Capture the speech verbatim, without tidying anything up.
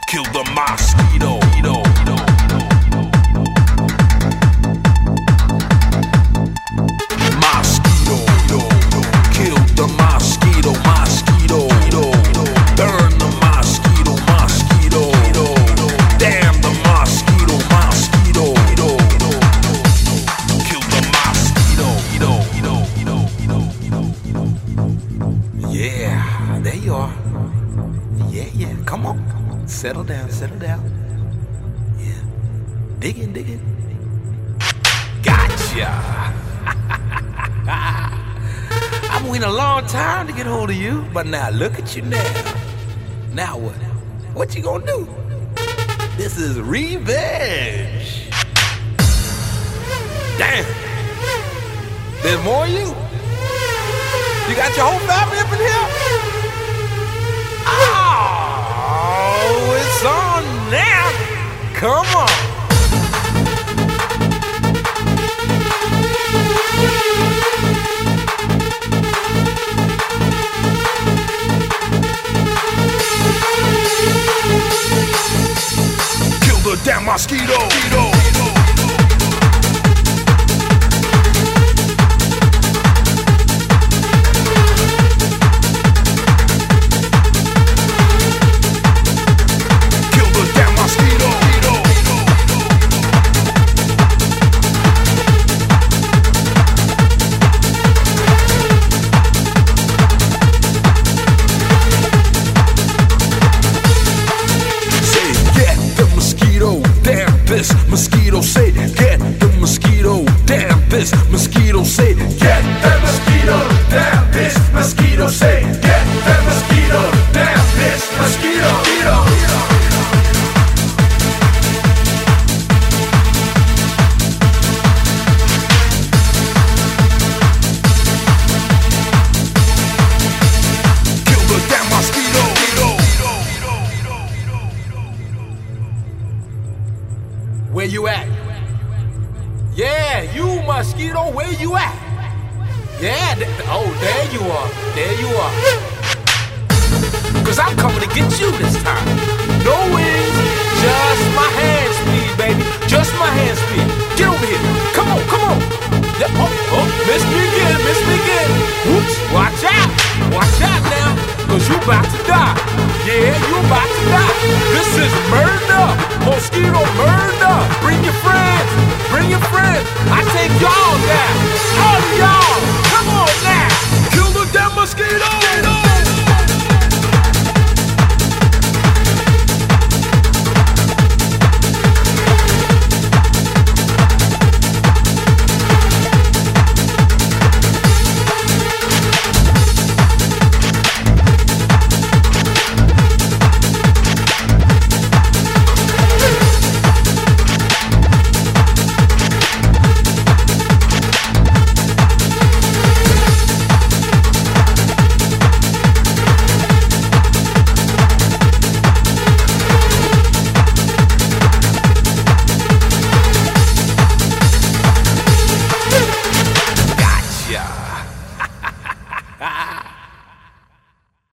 Kill the mosquito. Mosquito. Kill the mosquito. Mosquito. Burn the mosquito. Mosquito. Damn the mosquito. Mosquito. Kill the mosquito. Yeah, there you are. Yeah, yeah, come on. Settle down, settle down. Yeah. Dig in, dig in. Gotcha. I've been waiting a long time to get hold of you, but now look at you now. Now what? What you gonna do? This is revenge. Damn. There's more of you? You got your whole family up in here? Oh, it's on now. Come on. Kill the damn mosquito. This mosquito say, get the mosquito, damn this mosquito say, get the mosquito, damn this mosquito say, get the mosquito, damn this mosquito. Kill the damn mosquito. Where you at? Yeah, you mosquito, where you at? Yeah, th oh, there you are, there you are. Cause I'm coming to get you this time. No wings, just my hand speed, baby. Just my hand speed. Get over here. Come on, come on. Yep. Oh, oh, miss me again, miss me again. Whoops, watch out. Watch out now, cause you about to die. Yeah, you about to die. This is murder. Mosquito murder. Bring your friends. Bring your friends. I